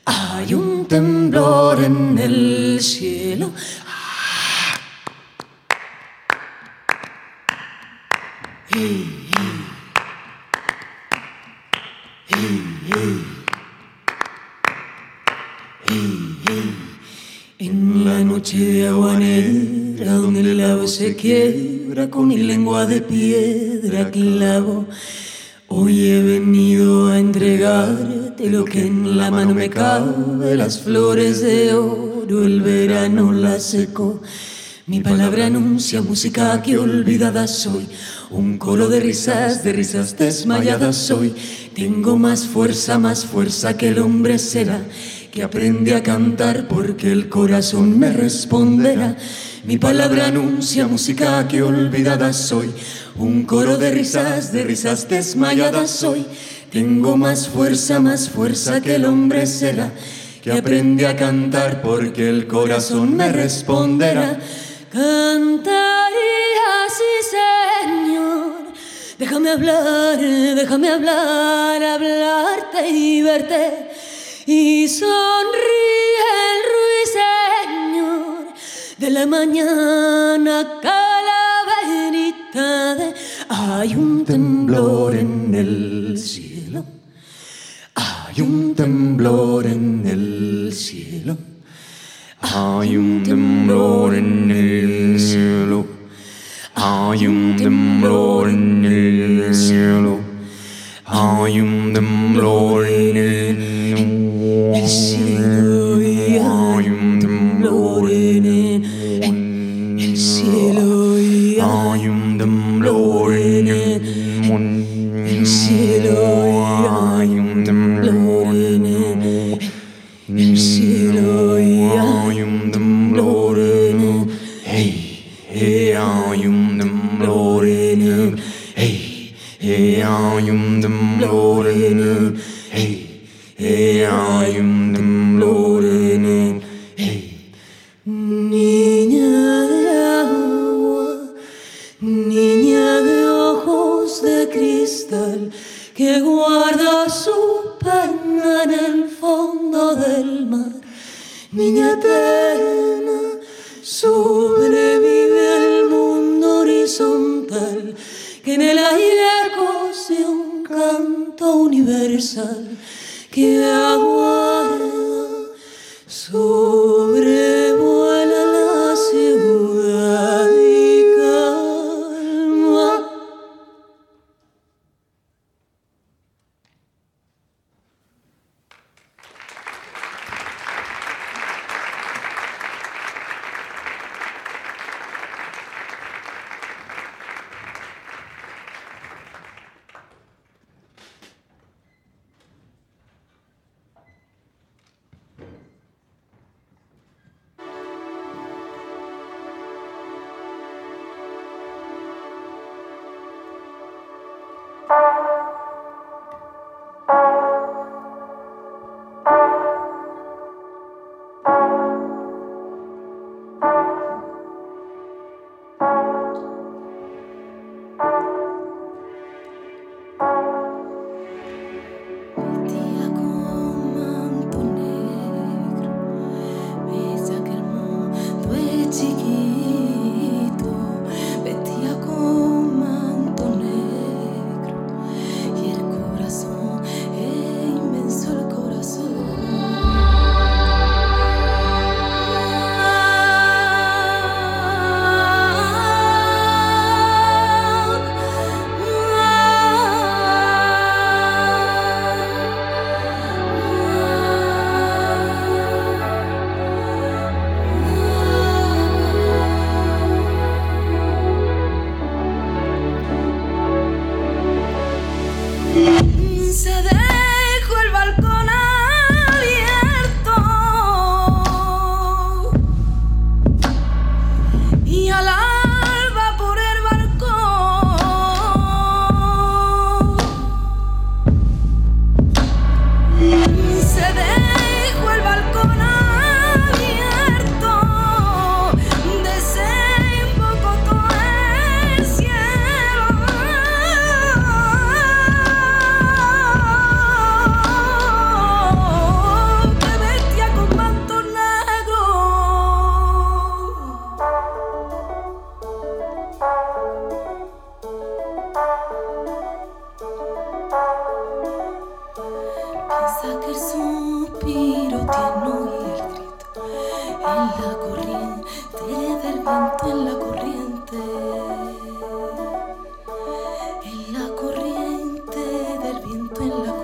Hay un temblor en el cielo. Hey, hey. Hey, hey. Hey, hey. En la noche de agua negra, donde el lago se quiebra con mi lengua de piedra clavo, hoy he venido a entregarte lo que en la mano me cabe, las flores de oro, el verano las secó. Mi palabra anuncia música que olvidada soy, un coro de risas desmayadas soy. Tengo más fuerza que el hombre será, que aprende a cantar porque el corazón me responderá. Mi palabra anuncia música que olvidada soy, un coro de risas desmayadas soy. Tengo más fuerza que el hombre será, que aprende a cantar porque el corazón me responderá. Cantaré así, Señor, déjame hablar, hablarte y verte. Y sonríe el ruiseñor de la mañana, calaverita de... Hay un temblor en el cielo, hay un temblor en el cielo, hay un temblor en el cielo, hay un temblor en el cielo, hay un temblor en el cielo, y hay un temblor en el cielo, y hay un temblor en el cielo, y hay un temblor en el cielo, y hay un temblor en el... Hey, hey, hay un temblor en el... Hey, hey, hay un temblor en el... Hey, hey, hay un temblor en el... Hey. Niña de agua, niña de ojos de cristal, que guarda su pena en el fondo del mar. Niña eterna, sobrevive el mundo horizontal, que en el aire cose un canto universal, que aguarda, sobrevuela la ciudad y calma. aquel suspiro tierno y el grito en la corriente del viento, en la corriente del viento, en la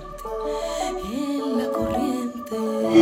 corriente.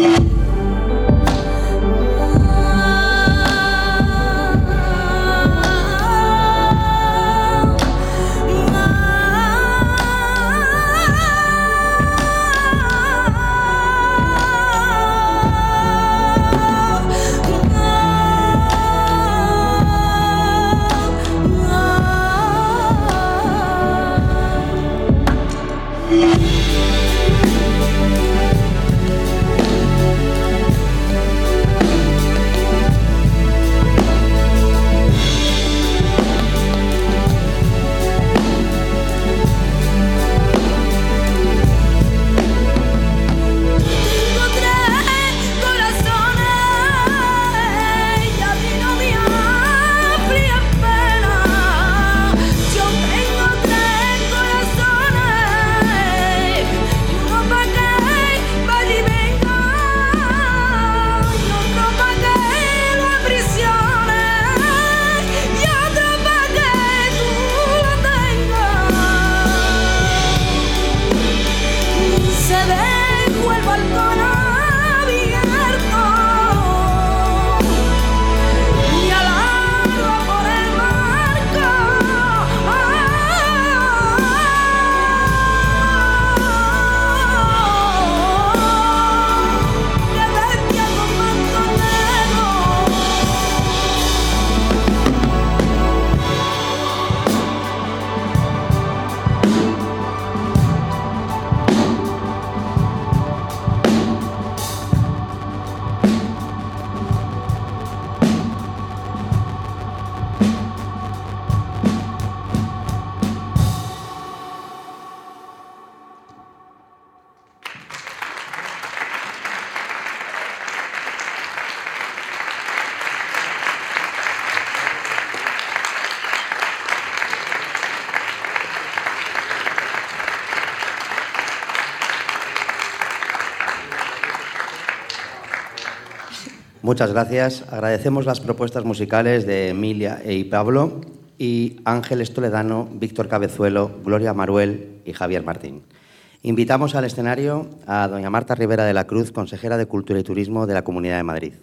Muchas gracias. Agradecemos las propuestas musicales de Emilia y Pablo y Ángeles Toledano, Víctor Cabezuelo, Gloria Maruel y Javier Martín. Invitamos al escenario a doña Marta Rivera de la Cruz, consejera de Cultura y Turismo de la Comunidad de Madrid.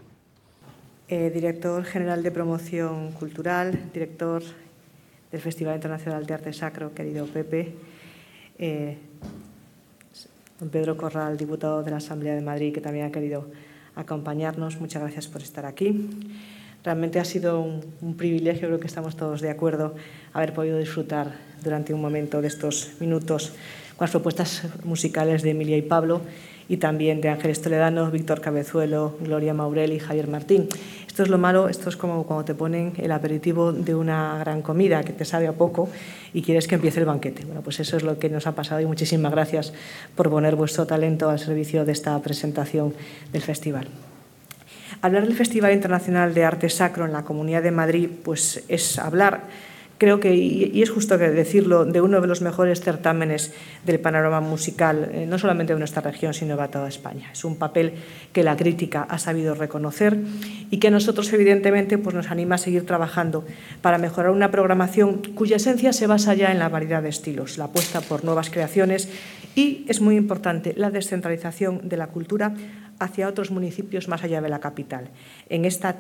Director General de Promoción Cultural, director del Festival Internacional de Arte Sacro, querido Pepe, don Pedro Corral, diputado de la Asamblea de Madrid, que también ha querido acompañarnos. Muchas gracias por estar aquí. Realmente ha sido un privilegio, creo que estamos todos de acuerdo, haber podido disfrutar durante un momento de estos minutos con las propuestas musicales de Emilia y Pablo y también de Ángeles Toledano, Víctor Cabezuelo, Gloria Maurel y Javier Martín. Esto es lo malo, esto es como cuando te ponen el aperitivo de una gran comida que te sabe a poco y quieres que empiece el banquete. Bueno, pues eso es lo que nos ha pasado y muchísimas gracias por poner vuestro talento al servicio de esta presentación del festival. Hablar del Festival Internacional de Arte Sacro en la Comunidad de Madrid pues es hablar, creo que, y es justo que decirlo, de uno de los mejores certámenes del panorama musical, no solamente de nuestra región, sino de toda España. Es un papel que la crítica ha sabido reconocer y que a nosotros, evidentemente, pues nos anima a seguir trabajando para mejorar una programación cuya esencia se basa ya en la variedad de estilos, la apuesta por nuevas creaciones y, es muy importante, la descentralización de la cultura hacia otros municipios más allá de la capital. En esta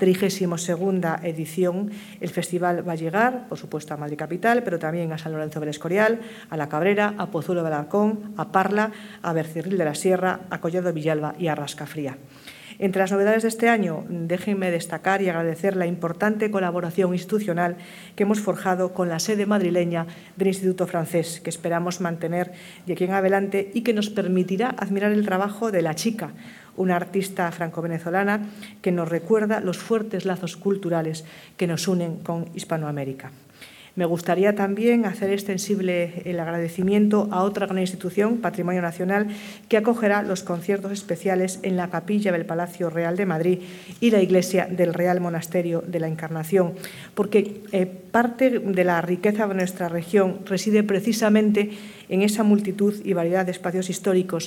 32ª edición, el festival va a llegar, por supuesto, a Madrid capital, pero también a San Lorenzo del Escorial, a La Cabrera, a Pozuelo del Alarcón, a Parla, a Becerril de la Sierra, a Collado Villalba y a Rascafría. Entre las novedades de este año, déjenme destacar y agradecer la importante colaboración institucional que hemos forjado con la sede madrileña del Instituto Francés, que esperamos mantener de aquí en adelante y que nos permitirá admirar el trabajo de La Chica, una artista franco-venezolana que nos recuerda los fuertes lazos culturales que nos unen con Hispanoamérica. Me gustaría también hacer extensible el agradecimiento a otra gran institución, Patrimonio Nacional, que acogerá los conciertos especiales en la capilla del Palacio Real de Madrid y la iglesia del Real Monasterio de la Encarnación, porque parte de la riqueza de nuestra región reside precisamente en esa multitud y variedad de espacios históricos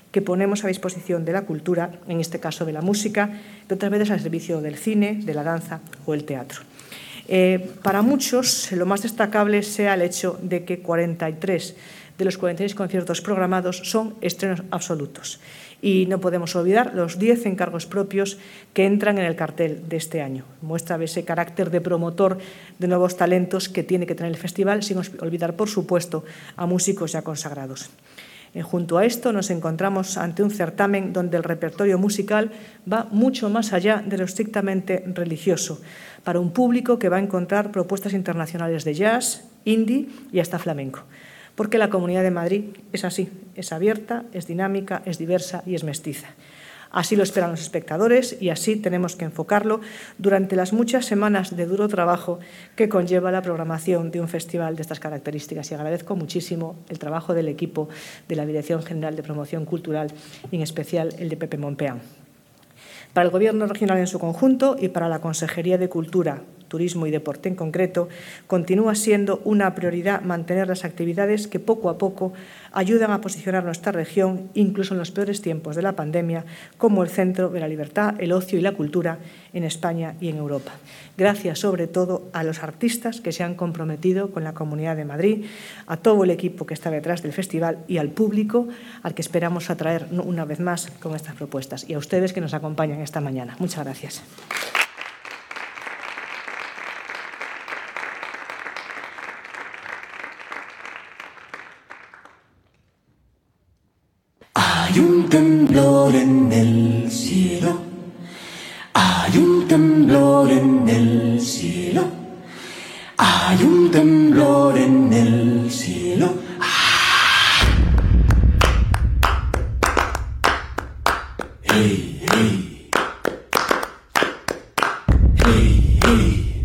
que ponemos a disposición de la cultura, en este caso de la música, y otras veces al servicio del cine, de la danza o el teatro. Para muchos, lo más destacable sea el hecho de que 43 de los 46 conciertos programados son estrenos absolutos. Y no podemos olvidar los 10 encargos propios que entran en el cartel de este año. Muestra ese carácter de promotor de nuevos talentos que tiene que tener el festival, sin olvidar, por supuesto, a músicos ya consagrados. Junto a esto nos encontramos ante un certamen donde el repertorio musical va mucho más allá de lo estrictamente religioso, para un público que va a encontrar propuestas internacionales de jazz, indie y hasta flamenco. Porque la Comunidad de Madrid es así, es abierta, es dinámica, es diversa y es mestiza. Así lo esperan los espectadores y así tenemos que enfocarlo durante las muchas semanas de duro trabajo que conlleva la programación de un festival de estas características. Y agradezco muchísimo el trabajo del equipo de la Dirección General de Promoción Cultural y en especial el de Pepe Mompeán. Para el Gobierno regional en su conjunto y para la Consejería de Cultura, Turismo y Deporte en concreto, continúa siendo una prioridad mantener las actividades que poco a poco ayudan a posicionar nuestra región, incluso en los peores tiempos de la pandemia, como el centro de la libertad, el ocio y la cultura en España y en Europa. Gracias sobre todo a los artistas que se han comprometido con la Comunidad de Madrid, a todo el equipo que está detrás del festival y al público al que esperamos atraer una vez más con estas propuestas, y a ustedes que nos acompañan esta mañana. Muchas gracias. Hay un temblor en el cielo, hay un temblor en el cielo, hay un temblor en el cielo. Hey, hey, hey, hey,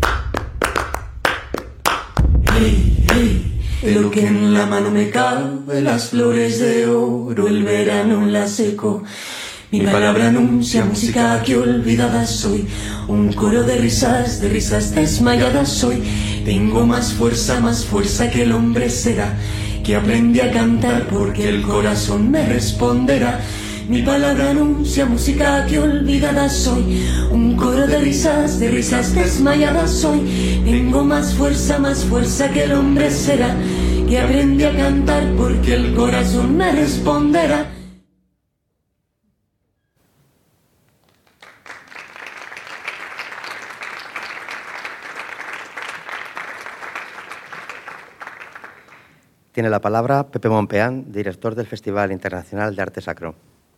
hey, hey. Lo que en la mano me cabe, las flores de oro, el verano la seco. Mi palabra anuncia música que olvidada soy. Un coro de risas desmayadas soy. Tengo más fuerza que el hombre será, que aprendí a cantar porque el corazón me responderá. Mi palabra anuncia música que olvidada soy. Un coro de risas desmayadas soy. Tengo más fuerza que el hombre será, que aprendí a cantar porque el corazón me responderá. Tiene la palabra Pepe Mompeán, director del Festival Internacional de Arte Sacro.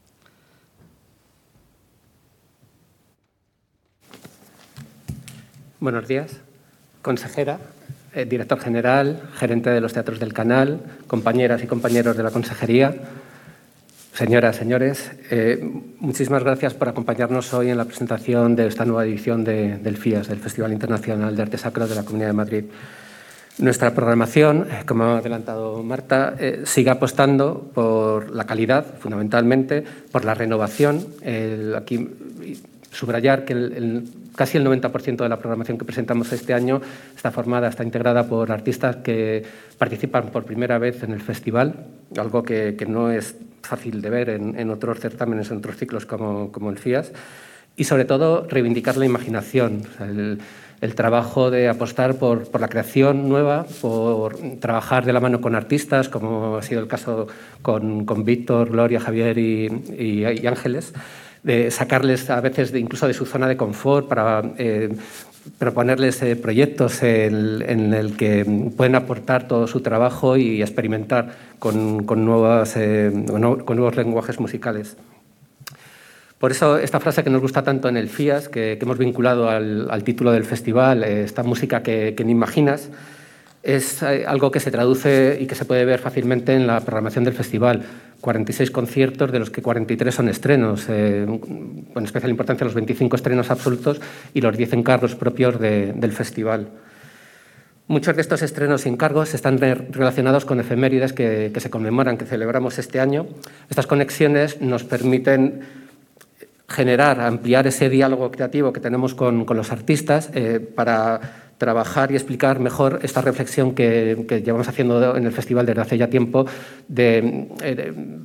Buenos días, consejera, director general, gerente de los teatros del Canal, compañeras y compañeros de la consejería, señoras, señores, muchísimas gracias por acompañarnos hoy en la presentación de esta nueva edición del FIAS, del Festival Internacional de Arte Sacro de la Comunidad de Madrid. Nuestra programación, como ha adelantado Marta, sigue apostando por la calidad, fundamentalmente, por la renovación. Aquí subrayar que casi el 90% de la programación que presentamos este año está integrada por artistas que participan por primera vez en el festival, algo que no es fácil de ver en otros certámenes, en otros ciclos como el FIAS, y sobre todo reivindicar la imaginación, o sea, el trabajo de apostar por la creación nueva, por trabajar de la mano con artistas, como ha sido el caso con Víctor, Gloria, Javier y Ángeles, de sacarles a veces incluso de su zona de confort para proponerles proyectos en el que pueden aportar todo su trabajo y experimentar con nuevos lenguajes musicales. Por eso esta frase que nos gusta tanto en el FIAS, que hemos vinculado al título del festival, esta música que ni imaginas, es algo que se traduce y que se puede ver fácilmente en la programación del festival. 46 conciertos, de los que 43 son estrenos, con especial importancia los 25 estrenos absolutos y los 10 encargos propios del festival. Muchos de estos estrenos y encargos están relacionados con efemérides que se conmemoran, que celebramos este año. Estas conexiones nos permiten generar, ampliar ese diálogo creativo que tenemos con los artistas para trabajar y explicar mejor esta reflexión que llevamos haciendo en el festival desde hace ya tiempo de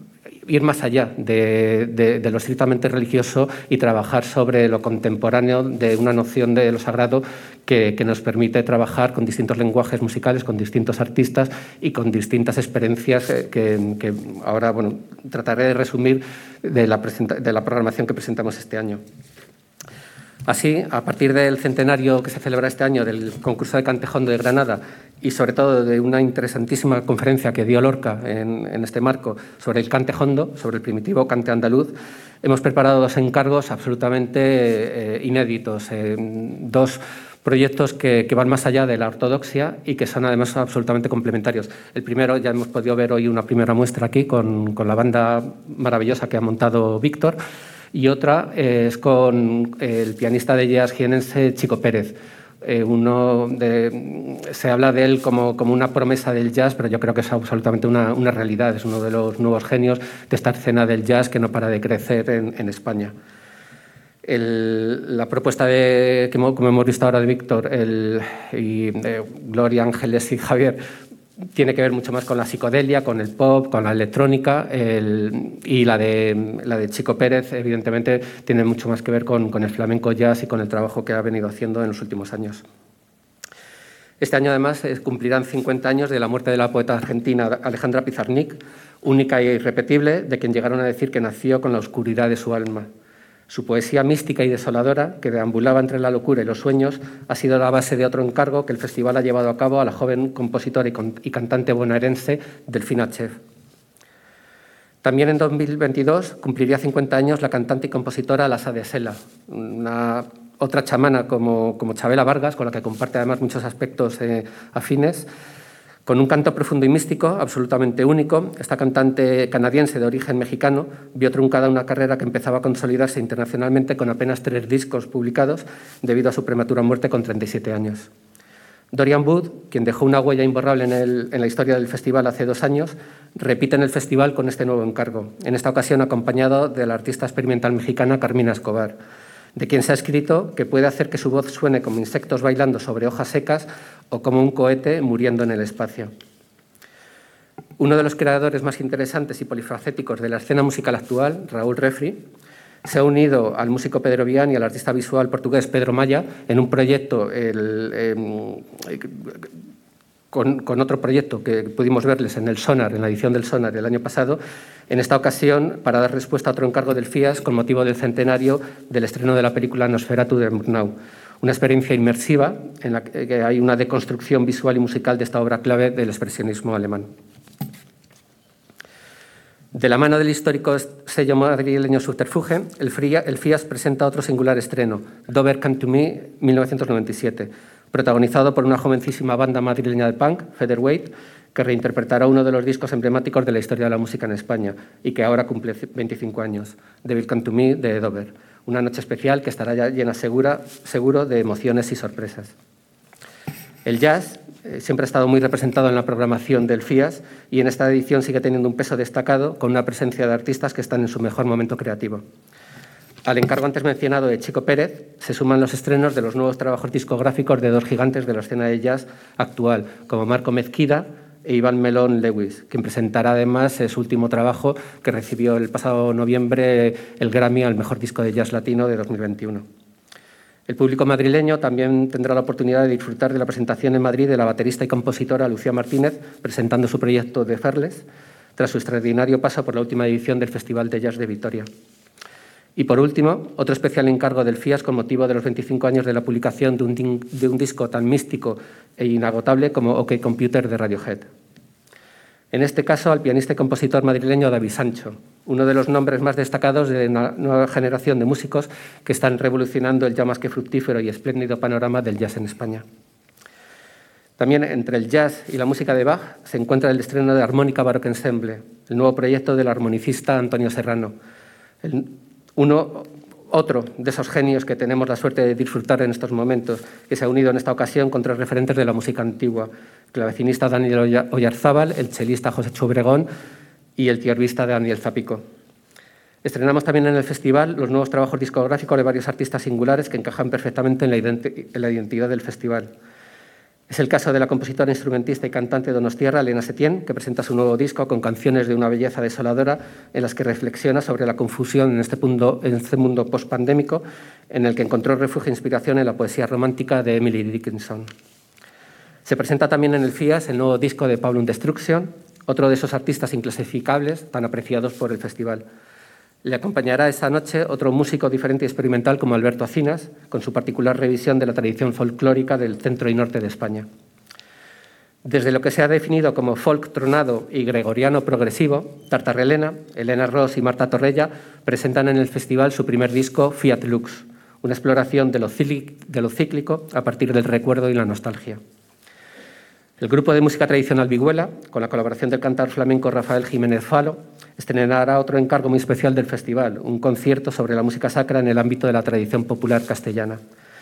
ir más allá de lo estrictamente religioso y trabajar sobre lo contemporáneo de una noción de lo sagrado que nos permite trabajar con distintos lenguajes musicales, con distintos artistas y con distintas experiencias que ahora bueno, trataré de resumir de la programación que presentamos este año. Así, a partir del centenario que se celebra este año del concurso de Cantejondo de Granada y sobre todo de una interesantísima conferencia que dio Lorca en este marco sobre el cantejondo, sobre el primitivo cante andaluz, hemos preparado 2 encargos absolutamente inéditos, 2 proyectos que van más allá de la ortodoxia y que son además absolutamente complementarios. El primero, ya hemos podido ver hoy una primera muestra aquí con la banda maravillosa que ha montado Víctor, y otra es con el pianista de jazz jienense Chico Pérez. Se habla de él como una promesa del jazz, pero yo creo que es absolutamente una realidad. Es uno de los nuevos genios de esta escena del jazz que no para de crecer en España. La propuesta como hemos visto ahora de Víctor y de Gloria, Ángeles y Javier tiene que ver mucho más con la psicodelia, con el pop, con la electrónica, y la de Chico Pérez, evidentemente, tiene mucho más que ver con el flamenco jazz y con el trabajo que ha venido haciendo en los últimos años. Este año, además, cumplirán 50 años de la muerte de la poeta argentina Alejandra Pizarnik, única e irrepetible, de quien llegaron a decir que nació con la oscuridad de su alma. Su poesía mística y desoladora, que deambulaba entre la locura y los sueños, ha sido la base de otro encargo que el festival ha llevado a cabo a la joven compositora y cantante bonaerense Delfina Chef. También en 2022 cumpliría 50 años la cantante y compositora Lasa de Sela, otra chamana como Chabela Vargas, con la que comparte además muchos aspectos afines. Con un canto profundo y místico, absolutamente único, esta cantante canadiense de origen mexicano vio truncada una carrera que empezaba a consolidarse internacionalmente con apenas 3 discos publicados debido a su prematura muerte con 37 años. Dorian Wood, quien dejó una huella imborrable en la historia del festival hace 2 años, repite en el festival con este nuevo encargo, en esta ocasión acompañado de la artista experimental mexicana Carmina Escobar, de quien se ha escrito que puede hacer que su voz suene como insectos bailando sobre hojas secas o como un cohete muriendo en el espacio. Uno de los creadores más interesantes y polifacéticos de la escena musical actual, Raúl Refri, se ha unido al músico Pedro Vián y al artista visual portugués Pedro Maya en un proyecto con otro proyecto que pudimos verles en el Sonar, en la edición del Sonar el año pasado, en esta ocasión para dar respuesta a otro encargo del FIAS con motivo del centenario del estreno de la película Nosferatu de Murnau, una experiencia inmersiva en la que hay una deconstrucción visual y musical de esta obra clave del expresionismo alemán. De la mano del histórico sello madrileño Subterfuge, el FIAS presenta otro singular estreno, Dover Come to Me, 1997, protagonizado por una jovencísima banda madrileña de punk, Featherweight, que reinterpretará uno de los discos emblemáticos de la historia de la música en España y que ahora cumple 25 años, Devil Come to Me de Dover, una noche especial que estará ya llena seguro de emociones y sorpresas. El jazz siempre ha estado muy representado en la programación del FIAS y en esta edición sigue teniendo un peso destacado con una presencia de artistas que están en su mejor momento creativo. Al encargo antes mencionado de Chico Pérez se suman los estrenos de los nuevos trabajos discográficos de 2 gigantes de la escena de jazz actual, como Marco Mezquida e Iván Melón Lewis, quien presentará además su último trabajo que recibió el pasado noviembre el Grammy al mejor disco de jazz latino de 2021. El público madrileño también tendrá la oportunidad de disfrutar de la presentación en Madrid de la baterista y compositora Lucía Martínez, presentando su proyecto de Ferles, tras su extraordinario paso por la última edición del Festival de Jazz de Vitoria. Y, por último, otro especial encargo del FIAS con motivo de los 25 años de la publicación de un disco tan místico e inagotable como OK Computer de Radiohead. En este caso, al pianista y compositor madrileño David Sancho, uno de los nombres más destacados de una nueva generación de músicos que están revolucionando el ya más que fructífero y espléndido panorama del jazz en España. También entre el jazz y la música de Bach se encuentra el estreno de Armónica Baroque Ensemble, el nuevo proyecto del armonicista Antonio Serrano, otro de esos genios que tenemos la suerte de disfrutar en estos momentos, que se ha unido en esta ocasión con 3 referentes de la música antigua, el clavecinista Daniel Oyarzábal, el chelista José Obregón y el tiorbista Daniel Zapico. Estrenamos también en el festival los nuevos trabajos discográficos de varios artistas singulares que encajan perfectamente en la identidad del festival. Es el caso de la compositora, instrumentista y cantante donostiarra Elena Setién, que presenta su nuevo disco con canciones de una belleza desoladora en las que reflexiona sobre la confusión en este mundo post-pandémico en el que encontró refugio e inspiración en la poesía romántica de Emily Dickinson. Se presenta también en el FIAS el nuevo disco de Pablo Destruction, otro de esos artistas inclasificables tan apreciados por el festival. Le acompañará esta noche otro músico diferente y experimental como Alberto Acinas, con su particular revisión de la tradición folclórica del centro y norte de España. Desde lo que se ha definido como folk tronado y gregoriano progresivo, Tartarelena, Elena Ross y Marta Torrella presentan en el festival su primer disco, Fiat Lux, una exploración de lo cíclico a partir del recuerdo y la nostalgia. El grupo de música tradicional Vihuela, con la colaboración del cantautor flamenco Rafael Jiménez Falo, estrenará otro encargo muy especial del festival, un concierto sobre la música sacra en el ámbito de la tradición popular castellana.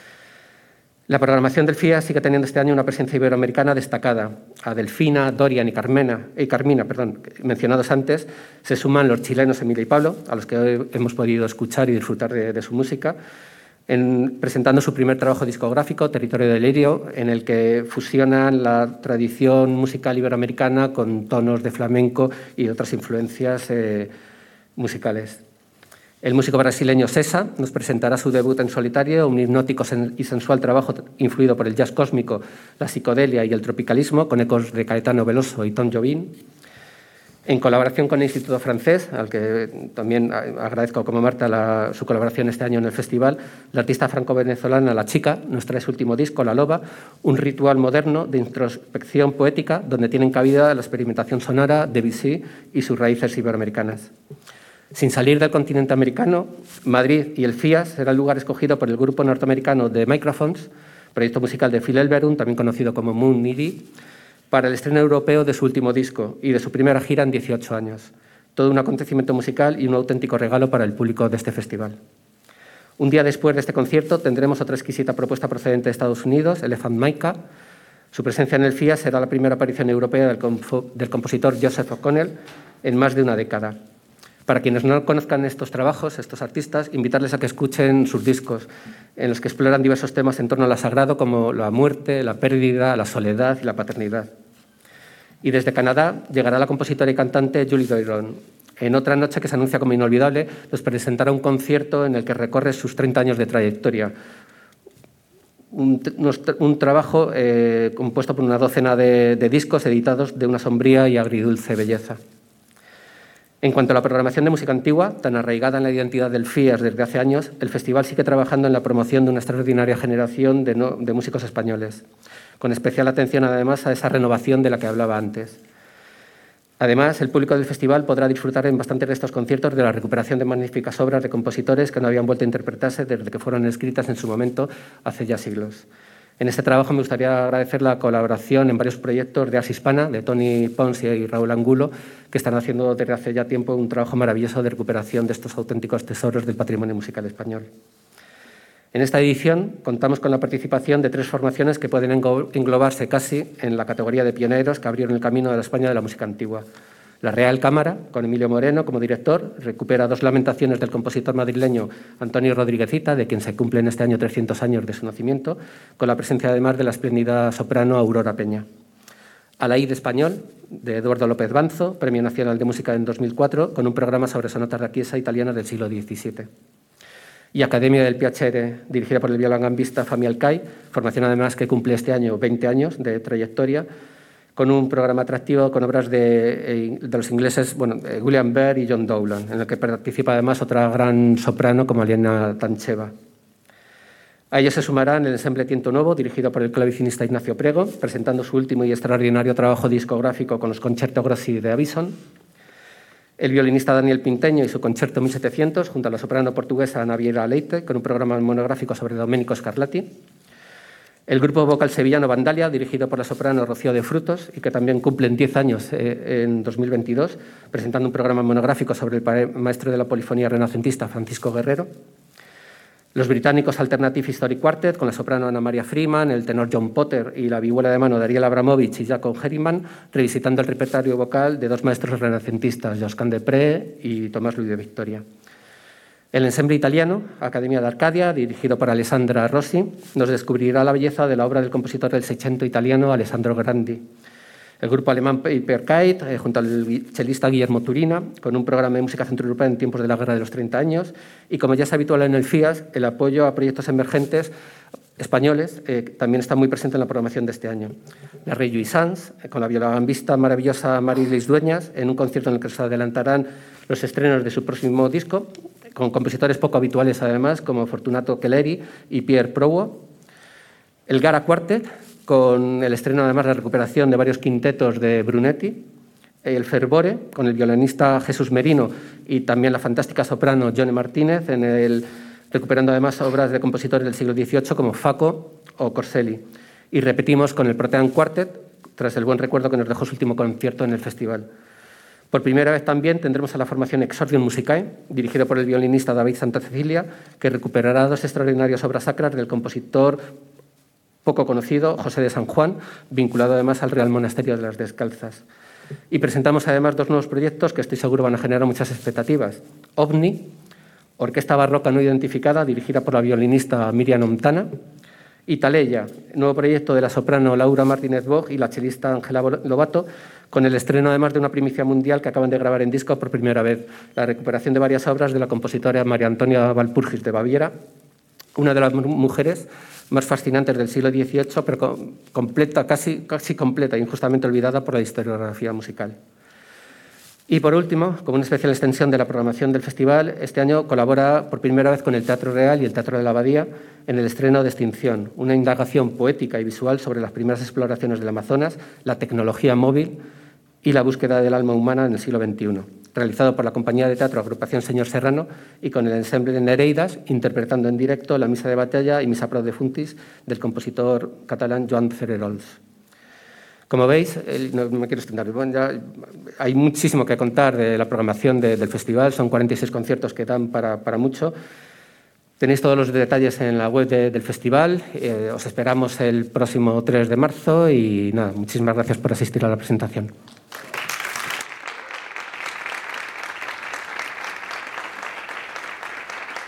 La programación del FIA sigue teniendo este año una presencia iberoamericana destacada. A Delfina, Dorian y Carmina, mencionados antes, se suman los chilenos Emilia y Pablo, a los que hoy hemos podido escuchar y disfrutar de su música, presentando su primer trabajo discográfico, Territorio de Delirio, en el que fusionan la tradición musical iberoamericana con tonos de flamenco y otras influencias musicales. El músico brasileño Sesa nos presentará su debut en solitario, un hipnótico y sensual trabajo influido por el jazz cósmico, la psicodelia y el tropicalismo, con ecos de Caetano Veloso y Tom Jobim. En colaboración con el Instituto Francés, al que también agradezco como Marta su colaboración este año en el festival, la artista franco-venezolana La Chica nos trae su último disco, La Loba, un ritual moderno de introspección poética donde tienen cabida la experimentación sonora, Debussy y sus raíces iberoamericanas. Sin salir del continente americano, Madrid y el FIAS será el lugar escogido por el grupo norteamericano The Microphones, proyecto musical de Phil Elverum, también conocido como Moon Needy, para el estreno europeo de su último disco y de su primera gira en 18 años. Todo un acontecimiento musical y un auténtico regalo para el público de este festival. Un día después de este concierto tendremos otra exquisita propuesta procedente de Estados Unidos, Elephant Micah. Su presencia en el FIAS será la primera aparición europea del compositor Joseph O'Connell en más de una década. Para quienes no conozcan estos trabajos, estos artistas, invitarles a que escuchen sus discos, en los que exploran diversos temas en torno a lo sagrado, como la muerte, la pérdida, la soledad y la paternidad. Y desde Canadá llegará la compositora y cantante Julie Doiron. En otra noche que se anuncia como inolvidable, nos presentará un concierto en el que recorre sus 30 años de trayectoria. Un trabajo compuesto por una docena de discos editados de una sombría y agridulce belleza. En cuanto a la programación de música antigua, tan arraigada en la identidad del FIAS desde hace años, el festival sigue trabajando en la promoción de una extraordinaria generación de músicos españoles, con especial atención además a esa renovación de la que hablaba antes. Además, el público del festival podrá disfrutar en bastantes de estos conciertos de la recuperación de magníficas obras de compositores que no habían vuelto a interpretarse desde que fueron escritas en su momento hace ya siglos. En este trabajo me gustaría agradecer la colaboración en varios proyectos de Ars Hispana, de Tony Pons y Raúl Angulo, que están haciendo desde hace ya tiempo un trabajo maravilloso de recuperación de estos auténticos tesoros del patrimonio musical español. En esta edición contamos con la participación de 3 formaciones que pueden englobarse casi en la categoría de pioneros que abrieron el camino de la España de la música antigua. La Real Cámara, con Emilio Moreno como director, recupera 2 lamentaciones del compositor madrileño Antonio Rodríguezita, de quien se cumplen este año 300 años de su nacimiento, con la presencia además de la espléndida soprano Aurora Peña. Alaíd Español, de Eduardo López Banzo, Premio Nacional de Música en 2004, con un programa sobre sonatas de chiesa italianas del siglo XVII. Y Academia del Piacere, dirigida por el violangambista Fami Alcai, formación además que cumple este año 20 años de trayectoria, con un programa atractivo con obras de los ingleses William Baird y John Dowland, en el que participa además otra gran soprano como Aliena Tancheva. A ellos se sumarán el ensemble Tiento Nuevo, dirigido por el clavecinista Ignacio Prego, presentando su último y extraordinario trabajo discográfico con los Concerto Grossi de Avison, el violinista Daniel Pinteño y su Concerto 1700, junto a la soprano portuguesa Naviera Leite, con un programa monográfico sobre Domenico Scarlatti, el grupo vocal sevillano Vandalia, dirigido por la soprano Rocío de Frutos, y que también cumplen 10 años en 2022, presentando un programa monográfico sobre el maestro de la polifonía renacentista Francisco Guerrero. Los británicos Alternative History Quartet, con la soprano Ana María Freeman, el tenor John Potter y la vihuela de mano de Ariel Abramovich y Jacob Herriman, revisitando el repertorio vocal de 2 maestros renacentistas, Josquin des Prez y Tomás Luis de Victoria. El ensemble italiano, Academia de Arcadia, dirigido por Alessandra Rossi, nos descubrirá la belleza de la obra del compositor del Seicento italiano Alessandro Grandi. El grupo alemán Paper Kite, junto al chelista Guillermo Turina, con un programa de música centroeuropea en tiempos de la Guerra de los 30 años, y como ya es habitual en el FIAS, el apoyo a proyectos emergentes españoles también está muy presente en la programación de este año. La Rey Lluís Sans, con la violagambista maravillosa Marilis Dueñas, en un concierto en el que se adelantarán los estrenos de su próximo disco, con compositores poco habituales además, como Fortunato Cheleri y Pierre Provo. El Gara Quartet, con el estreno además de recuperación de varios quintetos de Brunetti. El Fervore, con el violinista Jesús Merino y también la fantástica soprano Jone Martínez, recuperando además obras de compositores del siglo XVIII como Facco o Corselli. Y repetimos con el Protean Quartet, tras el buen recuerdo que nos dejó su último concierto en el festival. Por primera vez también tendremos a la formación Exordium Musicae, dirigido por el violinista David Santa Cecilia, que recuperará dos extraordinarias obras sacras del compositor poco conocido, José de San Juan, vinculado además al Real Monasterio de las Descalzas. Y presentamos además dos nuevos proyectos que estoy seguro van a generar muchas expectativas. OVNI, orquesta barroca no identificada, dirigida por la violinista Miriam Omtana, y Taleya, nuevo proyecto de la soprano Laura Martínez Bog y la chelista Ángela Lobato, con el estreno además de una primicia mundial que acaban de grabar en disco por primera vez, la recuperación de varias obras de la compositora María Antonia Walpurgis de Baviera, una de las mujeres más fascinantes del siglo XVIII, pero completa, casi completa, injustamente olvidada por la historiografía musical. Y por último, como una especial extensión de la programación del festival, este año colabora por primera vez con el Teatro Real y el Teatro de la Abadía en el estreno de Extinción, una indagación poética y visual sobre las primeras exploraciones del Amazonas, la tecnología móvil y la búsqueda del alma humana en el siglo XXI, realizado por la compañía de teatro Agrupación Señor Serrano y con el ensemble de Nereidas, interpretando en directo la Misa de Batalla y Misa pro defuntis del compositor catalán Joan Cererols. Como veis, no me quiero extender, bueno, ya hay muchísimo que contar de la programación del festival, son 46 conciertos que dan para mucho. Tenéis todos los detalles en la web del festival, os esperamos el próximo 3 de marzo y nada, muchísimas gracias por asistir a la presentación.